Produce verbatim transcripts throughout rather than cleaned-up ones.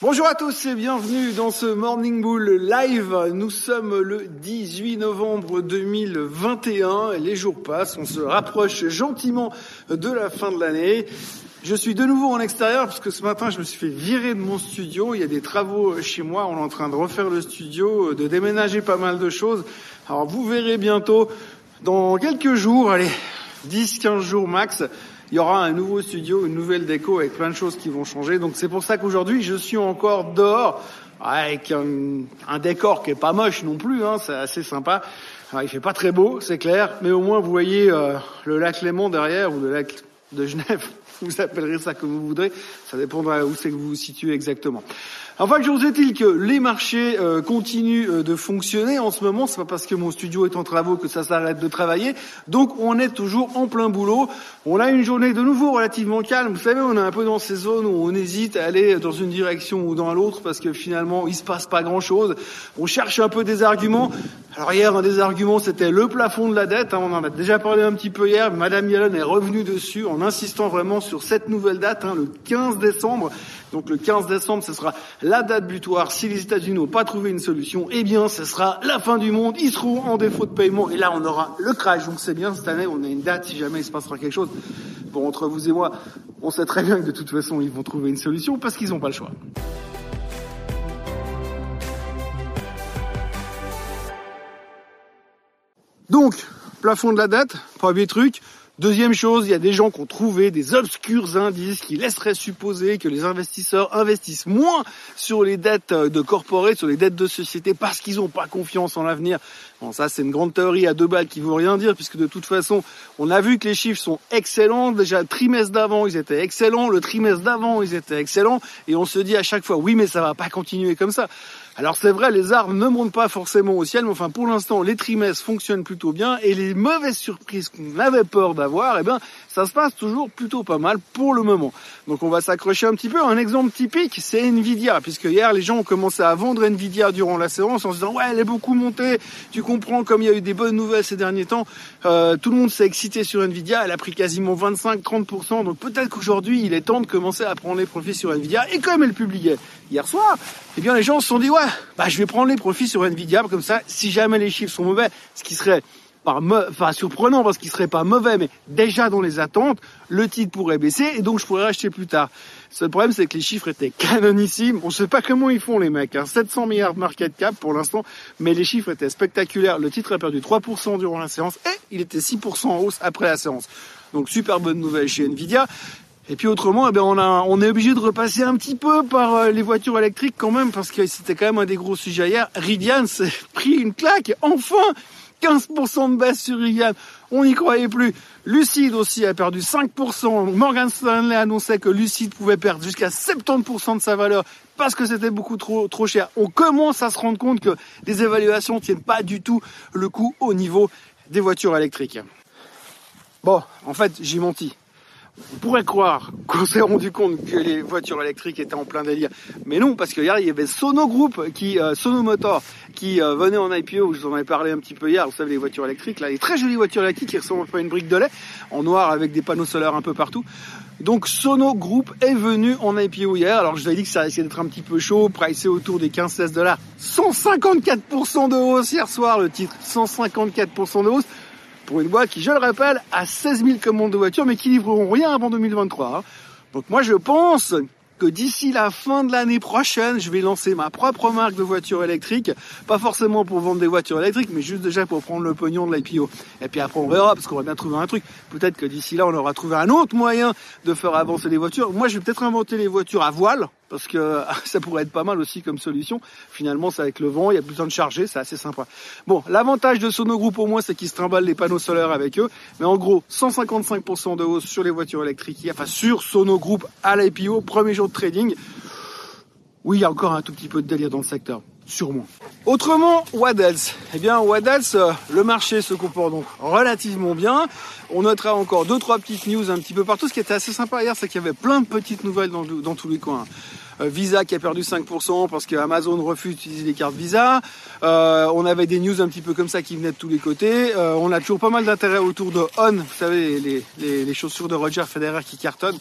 Bonjour à tous et bienvenue dans ce Morning Bull Live. Nous sommes le dix-huit novembre deux mille vingt et un et les jours passent, on se rapproche gentiment de la fin de l'année. Je suis de nouveau en extérieur parce que ce matin je me suis fait virer de mon studio. Il y a des travaux chez moi, on est en train de refaire le studio, de déménager pas mal de choses. Alors vous verrez bientôt, dans quelques jours, allez, dix quinze jours max, il y aura un nouveau studio, une nouvelle déco avec plein de choses qui vont changer. Donc c'est pour ça qu'aujourd'hui je suis encore dehors avec un, un décor qui est pas moche non plus, hein, c'est assez sympa. Alors, il fait pas très beau, c'est clair, mais au moins vous voyez euh, le lac Léman derrière ou le lac de Genève. Vous appellerez ça comme vous voudrez, ça dépendra où c'est que vous vous situez exactement. Enfin, toujours est-il que les marchés euh, continuent euh, de fonctionner en ce moment. C'est pas parce que mon studio est en travaux que ça s'arrête de travailler. Donc, on est toujours en plein boulot. On a une journée de nouveau relativement calme. Vous savez, on est un peu dans ces zones où on hésite à aller dans une direction ou dans l'autre parce que finalement, il se passe pas grand-chose. On cherche un peu des arguments. Alors hier, un des arguments, c'était le plafond de la dette. On en a déjà parlé un petit peu hier. Madame Yellen est revenue dessus en insistant vraiment sur cette nouvelle date, hein, le quinze décembre. Donc le quinze décembre, ce sera la date butoir. Si les États-Unis n'ont pas trouvé une solution, eh bien, ce sera la fin du monde. Ils seront en défaut de paiement et là, on aura le crash. Donc c'est bien, cette année, on a une date si jamais il se passera quelque chose. Bon, entre vous et moi, on sait très bien que de toute façon, ils vont trouver une solution parce qu'ils n'ont pas le choix. Donc, plafond de la dette, premier truc. Deuxième chose, il y a des gens qui ont trouvé des obscurs indices qui laisseraient supposer que les investisseurs investissent moins sur les dettes de corporate, sur les dettes de société parce qu'ils n'ont pas confiance en l'avenir. Bon, ça, c'est une grande théorie à deux balles qui ne veut rien dire puisque de toute façon, on a vu que les chiffres sont excellents. Déjà, le trimestre d'avant, ils étaient excellents. Le trimestre d'avant, ils étaient excellents. Et on se dit à chaque fois, oui, mais ça va pas continuer comme ça. Alors c'est vrai, les arbres ne montent pas forcément au ciel, mais enfin pour l'instant, les trimestres fonctionnent plutôt bien et les mauvaises surprises qu'on avait peur d'avoir, eh ben ça se passe toujours plutôt pas mal pour le moment. Donc on va s'accrocher un petit peu. Un exemple typique, c'est Nvidia, puisque hier les gens ont commencé à vendre Nvidia durant la séance en se disant ouais, elle est beaucoup montée. Tu comprends, comme il y a eu des bonnes nouvelles ces derniers temps, euh, tout le monde s'est excité sur Nvidia. Elle a pris quasiment vingt-cinq à trente pour cent. Donc peut-être qu'aujourd'hui, il est temps de commencer à prendre les profits sur Nvidia. Et comme elle publiait hier soir, eh bien les gens se sont dit ouais, bah je vais prendre les profits sur Nvidia comme ça. Si jamais les chiffres sont mauvais, ce qui serait pas, enfin, surprenant parce qu'il serait pas mauvais, mais déjà dans les attentes, le titre pourrait baisser et donc je pourrais racheter plus tard. Le seul problème, c'est que les chiffres étaient canonissimes. On sait pas comment ils font les mecs, hein. sept cents milliards de market cap pour l'instant, mais les chiffres étaient spectaculaires. Le titre a perdu trois pour cent durant la séance et il était six pour cent en hausse après la séance. Donc super bonne nouvelle chez Nvidia. Et puis autrement, eh bien, on, a, on est obligé de repasser un petit peu par euh, les voitures électriques quand même, parce que c'était quand même un des gros sujets hier. Rivian s'est pris une claque, enfin quinze pour cent de baisse sur Rivian, on n'y croyait plus. Lucid aussi a perdu cinq pour cent. Morgan Stanley annonçait que Lucid pouvait perdre jusqu'à soixante-dix pour cent de sa valeur parce que c'était beaucoup trop trop cher. On commence à se rendre compte que les évaluations tiennent pas du tout le coup au niveau des voitures électriques. Bon, en fait, j'ai menti. On pourrait croire qu'on s'est rendu compte que les voitures électriques étaient en plein délire, mais non, parce que hier il y avait Sono Group, qui, euh, Sono Motor, qui euh, venait en I P O. Je vous en avais parlé un petit peu hier. Vous savez, les voitures électriques, là, les très jolies voitures électriques qui ressemblent à une brique de lait, en noir avec des panneaux solaires un peu partout. Donc Sono Group est venu en I P O hier. Alors je vous avais dit que ça risquait d'être un petit peu chaud, pricé autour des quinze à seize dollars. cent cinquante-quatre pour cent de hausse hier soir, le titre, cent cinquante-quatre pour cent de hausse. Pour une boîte qui, je le rappelle, a seize mille commandes de voitures, mais qui livreront rien avant deux mille vingt-trois. Hein. Donc moi, je pense que d'ici la fin de l'année prochaine, je vais lancer ma propre marque de voitures électriques. Pas forcément pour vendre des voitures électriques, mais juste déjà pour prendre le pognon de l'I P O. Et puis après, on verra, parce qu'on va bien trouver un truc. Peut-être que d'ici là, on aura trouvé un autre moyen de faire avancer les voitures. Moi, je vais peut-être inventer les voitures à voile, parce que ça pourrait être pas mal aussi comme solution. Finalement, c'est avec le vent, il y a plus besoin de charger, c'est assez sympa. Bon, l'avantage de Sono Group au moins, c'est qu'ils se trimballent les panneaux solaires avec eux. Mais en gros, cent cinquante-cinq pour cent de hausse sur les voitures électriques, enfin sur Sono Group à l'I P O, premier jour de trading. Oui, il y a encore un tout petit peu de délire dans le secteur. Sûrement. Autrement, what else? Eh bien, what else, euh, le marché se comporte donc relativement bien. On notera encore deux, trois petites news un petit peu partout. Ce qui était assez sympa hier, c'est qu'il y avait plein de petites nouvelles dans, dans tous les coins. Euh, Visa qui a perdu cinq pour cent parce que Amazon refuse d'utiliser les cartes Visa. Euh, on avait des news un petit peu comme ça qui venaient de tous les côtés. Euh, on a toujours pas mal d'intérêt autour de On, vous savez, les, les, les chaussures de Roger Federer qui cartonnent.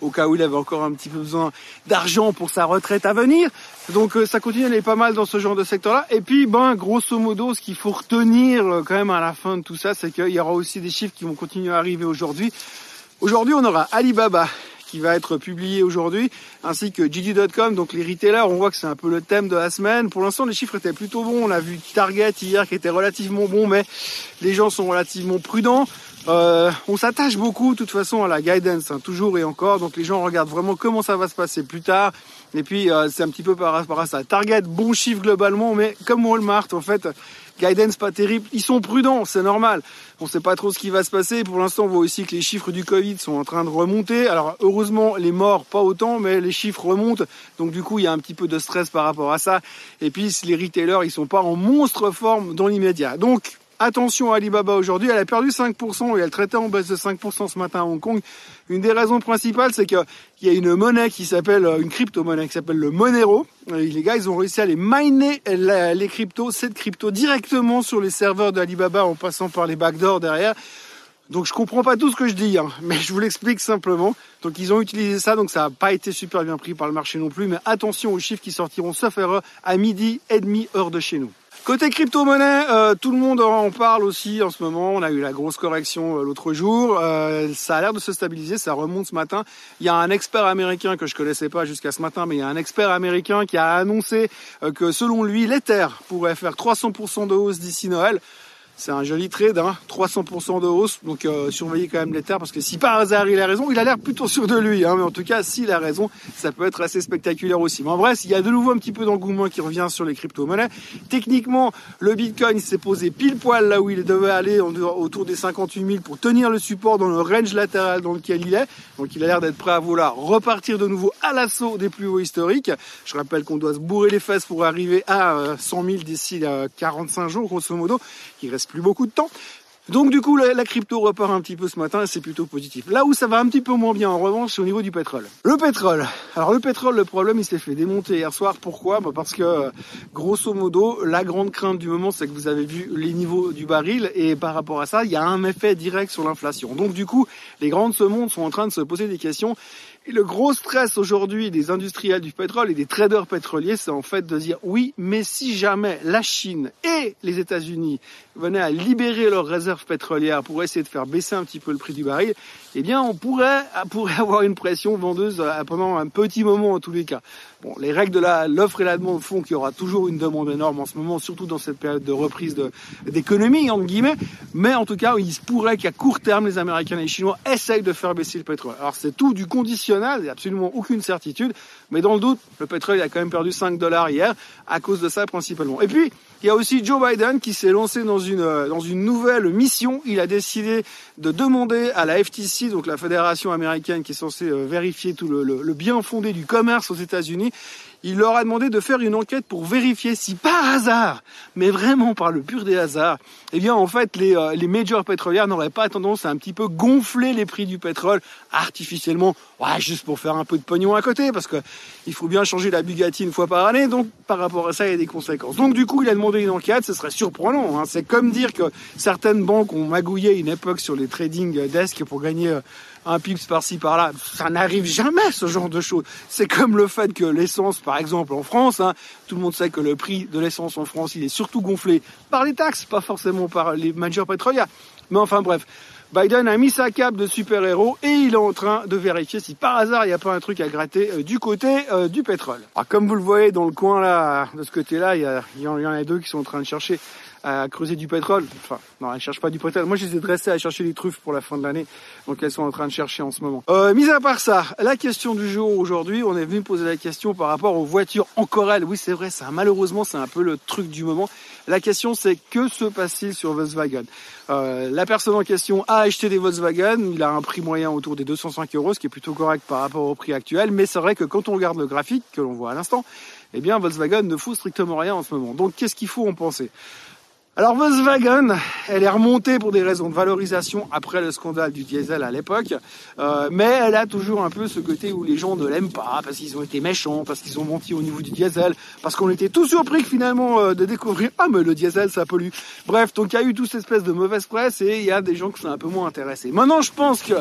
au cas où il avait encore un petit peu besoin d'argent pour sa retraite à venir. Donc ça continue à aller pas mal dans ce genre de secteur-là. Et puis, ben, grosso modo, ce qu'il faut retenir quand même à la fin de tout ça, c'est qu'il y aura aussi des chiffres qui vont continuer à arriver aujourd'hui. Aujourd'hui, on aura Alibaba qui va être publié aujourd'hui, ainsi que J D point com, donc les retailers. On voit que c'est un peu le thème de la semaine. Pour l'instant, les chiffres étaient plutôt bons. On a vu Target hier qui était relativement bon, mais les gens sont relativement prudents. Euh, on s'attache beaucoup, de toute façon, à la guidance, hein, toujours et encore. Donc les gens regardent vraiment comment ça va se passer plus tard. Et puis, euh, c'est un petit peu par rapport à ça. Target, bon chiffre globalement, mais comme Walmart, en fait, guidance pas terrible. Ils sont prudents, c'est normal. On sait pas trop ce qui va se passer. Pour l'instant, on voit aussi que les chiffres du Covid sont en train de remonter. Alors, heureusement, les morts, pas autant, mais les chiffres remontent. Donc, du coup, il y a un petit peu de stress par rapport à ça. Et puis, les retailers, ils sont pas en monstre forme dans l'immédiat. Donc, attention à Alibaba aujourd'hui, elle a perdu cinq pour cent et elle traitait en baisse de cinq pour cent ce matin à Hong Kong. Une des raisons principales, c'est qu'il y a une monnaie qui s'appelle, une crypto-monnaie qui s'appelle le Monero. Et les gars, ils ont réussi à aller miner les cryptos, cette crypto directement sur les serveurs d'Alibaba en passant par les backdoors derrière. Donc je comprends pas tout ce que je dis, hein, mais je vous l'explique simplement. Donc ils ont utilisé ça, donc ça n'a pas été super bien pris par le marché non plus. Mais attention aux chiffres qui sortiront, sauf erreur, à midi et demi heure de chez nous. Côté crypto-monnaie, euh, tout le monde en parle aussi en ce moment. On a eu la grosse correction euh, l'autre jour. Euh, ça a l'air de se stabiliser, ça remonte ce matin. Il y a un expert américain que je connaissais pas jusqu'à ce matin, mais il y a un expert américain qui a annoncé euh, que selon lui, l'Ether pourrait faire trois cents pour cent de hausse d'ici Noël. C'est un joli trade, hein, trois cents pour cent de hausse, donc euh, surveillez quand même l'Ether, parce que si par hasard il a raison, il a l'air plutôt sûr de lui, hein, mais en tout cas, s'il a raison, ça peut être assez spectaculaire aussi. Mais en vrai, il y a de nouveau un petit peu d'engouement qui revient sur les crypto-monnaies. Techniquement, le Bitcoin s'est posé pile poil là où il devait aller, autour des cinquante-huit mille, pour tenir le support dans le range latéral dans lequel il est. Donc il a l'air d'être prêt à vouloir repartir de nouveau à l'assaut des plus hauts historiques. Je rappelle qu'on doit se bourrer les fesses pour arriver à euh, cent mille d'ici euh, quarante-cinq jours, grosso modo. Il reste plus beaucoup de temps. Donc du coup la, la crypto repart un petit peu ce matin et c'est plutôt positif. Là où ça va un petit peu moins bien en revanche, c'est au niveau du pétrole. Le pétrole. Alors le pétrole, le problème, il s'est fait démonter hier soir. Pourquoi ? Bah parce que grosso modo, la grande crainte du moment, c'est que vous avez vu les niveaux du baril et par rapport à ça, il y a un effet direct sur l'inflation. Donc du coup, les grands de ce monde sont en train de se poser des questions. Et le gros stress aujourd'hui des industriels du pétrole et des traders pétroliers, c'est en fait de dire oui, mais si jamais la Chine et les États-Unis venaient à libérer leurs réserves pétrolières pour essayer de faire baisser un petit peu le prix du baril, eh bien on pourrait, pourrait avoir une pression vendeuse pendant un petit moment en tous les cas. Bon, les règles de la, l'offre et la demande font qu'il y aura toujours une demande énorme en ce moment, surtout dans cette période de reprise de, d'économie, entre guillemets. Mais en tout cas, il se pourrait qu'à court terme, les Américains et les Chinois essayent de faire baisser le pétrole. Alors c'est tout du conditionnel, il n'y a absolument aucune certitude. Mais dans le doute, le pétrole il a quand même perdu cinq dollars hier, à cause de ça principalement. Et puis, il y a aussi Joe Biden qui s'est lancé dans une, dans une nouvelle mission. Il a décidé de demander à la F T C, donc la fédération américaine qui est censée vérifier tout le, le, le bien fondé du commerce aux États-Unis, il leur a demandé de faire une enquête pour vérifier si par hasard, mais vraiment par le pur des hasards, eh bien en fait les, euh, les majors pétrolières n'auraient pas tendance à un petit peu gonfler les prix du pétrole artificiellement, ouais, juste pour faire un peu de pognon à côté, parce que il faut bien changer la Bugatti une fois par année, donc par rapport à ça il y a des conséquences. Donc du coup il a demandé une enquête, ce serait surprenant, hein. C'est comme dire que certaines banques ont magouillé une époque sur les trading desks pour gagner euh, un pips par-ci par-là, ça n'arrive jamais ce genre de choses. C'est comme le fait que l'essence, par exemple en France, hein, tout le monde sait que le prix de l'essence en France, il est surtout gonflé par les taxes, pas forcément par les majors pétrolières. Mais enfin bref, Biden a mis sa cape de super-héros et il est en train de vérifier si par hasard il n'y a pas un truc à gratter euh, du côté euh, du pétrole. Alors, comme vous le voyez dans le coin là, de ce côté-là, il y, a, il y en a deux qui sont en train de chercher à creuser du pétrole. Enfin, non, elles ne cherchent pas du pétrole. Moi, je les ai dressées à chercher les truffes pour la fin de l'année. Donc, elles sont en train de chercher en ce moment. Euh, mis à part ça, la question du jour aujourd'hui, on est venu poser la question par rapport aux voitures encore elles. Oui, c'est vrai, ça, malheureusement, c'est un peu le truc du moment. La question, c'est que se passe-t-il sur Volkswagen ? euh, La personne en question a acheté des Volkswagen. Il a un prix moyen autour des deux cent cinq euros, ce qui est plutôt correct par rapport au prix actuel. Mais c'est vrai que quand on regarde le graphique que l'on voit à l'instant, eh bien, Volkswagen ne fout strictement rien en ce moment. Donc, qu'est-ce qu'il faut en penser ? Alors Volkswagen, elle est remontée pour des raisons de valorisation après le scandale du diesel à l'époque, euh, mais elle a toujours un peu ce côté où les gens ne l'aiment pas, parce qu'ils ont été méchants, parce qu'ils ont menti au niveau du diesel, parce qu'on était tout surpris finalement euh, de découvrir « Ah mais le diesel ça pollue ». Bref, donc il y a eu toute cette espèce de mauvaise presse et il y a des gens qui sont un peu moins intéressés. Maintenant je pense que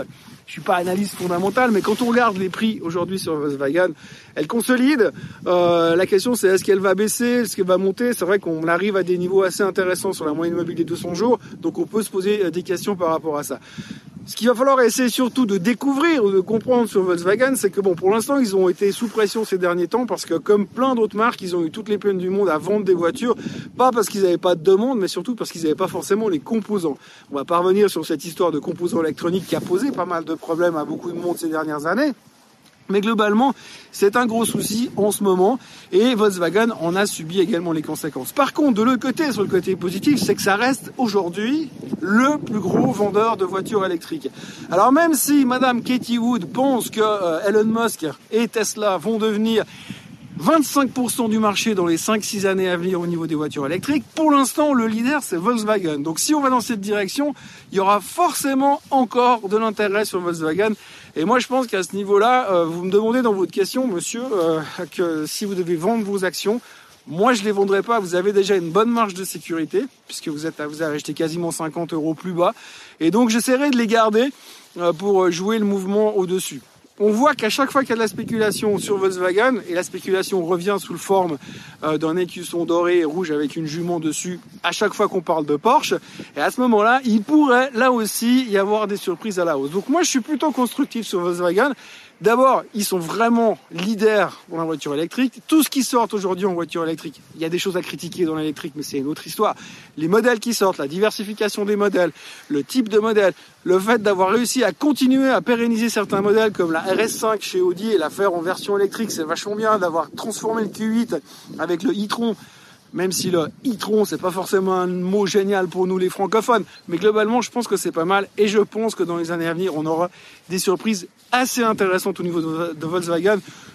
je suis pas analyste fondamentale, mais quand on regarde les prix aujourd'hui sur Volkswagen, elle consolide. Euh, la question c'est est-ce qu'elle va baisser, est-ce qu'elle va monter? C'est vrai qu'on arrive à des niveaux assez intéressants sur la moyenne mobile des deux cents jours, donc on peut se poser des questions par rapport à ça. Ce qu'il va falloir essayer surtout de découvrir ou de comprendre sur Volkswagen, c'est que bon, pour l'instant, ils ont été sous pression ces derniers temps parce que comme plein d'autres marques, ils ont eu toutes les peines du monde à vendre des voitures, pas parce qu'ils n'avaient pas de demande, mais surtout parce qu'ils n'avaient pas forcément les composants. On va pas revenir sur cette histoire de composants électroniques qui a posé pas mal de problèmes à beaucoup de monde ces dernières années. Mais globalement, c'est un gros souci en ce moment et Volkswagen en a subi également les conséquences. Par contre, de l'autre côté, sur le côté positif, c'est que ça reste aujourd'hui le plus gros vendeur de voitures électriques. Alors même si Madame Katie Wood pense que euh, Elon Musk et Tesla vont devenir vingt-cinq pour cent du marché dans les cinq six années à venir au niveau des voitures électriques, pour l'instant, le leader, c'est Volkswagen. Donc si on va dans cette direction, il y aura forcément encore de l'intérêt sur Volkswagen. Et moi, je pense qu'à ce niveau-là, euh, vous me demandez dans votre question, monsieur, euh, que si vous devez vendre vos actions, moi, je les vendrai pas. Vous avez déjà une bonne marge de sécurité, puisque vous êtes, vous avez acheté quasiment cinquante euros plus bas. Et donc, j'essaierai de les garder euh, pour jouer le mouvement au-dessus. On voit qu'à chaque fois qu'il y a de la spéculation sur Volkswagen, et la spéculation revient sous le forme euh, d'un écusson doré et rouge avec une jument dessus, à chaque fois qu'on parle de Porsche, et à ce moment-là, il pourrait là aussi y avoir des surprises à la hausse. Donc moi, je suis plutôt constructif sur Volkswagen. D'abord, ils sont vraiment leaders dans la voiture électrique. Tout ce qui sort aujourd'hui en voiture électrique, il y a des choses à critiquer dans l'électrique, mais c'est une autre histoire. Les modèles qui sortent, la diversification des modèles, le type de modèle, le fait d'avoir réussi à continuer à pérenniser certains modèles comme la R S cinq chez Audi et la faire en version électrique, c'est vachement bien d'avoir transformé le Q huit avec le e-tron. Même si le e-tron, c'est pas forcément un mot génial pour nous les francophones, mais globalement, je pense que c'est pas mal et je pense que dans les années à venir, on aura des surprises assez intéressantes au niveau de Volkswagen.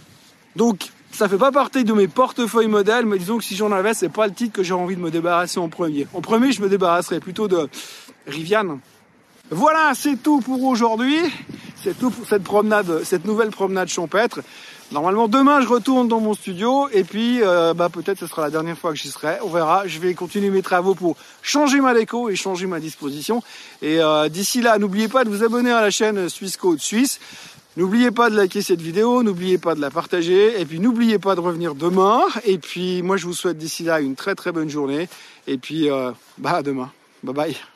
Donc, ça fait pas partie de mes portefeuilles modèles, mais disons que si j'en avais, c'est pas le titre que j'ai envie de me débarrasser en premier. En premier, je me débarrasserais plutôt de Rivian. Voilà, c'est tout pour aujourd'hui. C'est tout pour cette promenade, cette nouvelle promenade champêtre. Normalement, demain, je retourne dans mon studio et puis euh, bah, peut-être ce sera la dernière fois que j'y serai. On verra. Je vais continuer mes travaux pour changer ma déco et changer ma disposition. Et euh, d'ici là, n'oubliez pas de vous abonner à la chaîne Suisse Code Suisse. N'oubliez pas de liker cette vidéo, n'oubliez pas de la partager et puis n'oubliez pas de revenir demain. Et puis moi, je vous souhaite d'ici là une très très bonne journée. Et puis, euh, bah à demain. Bye bye.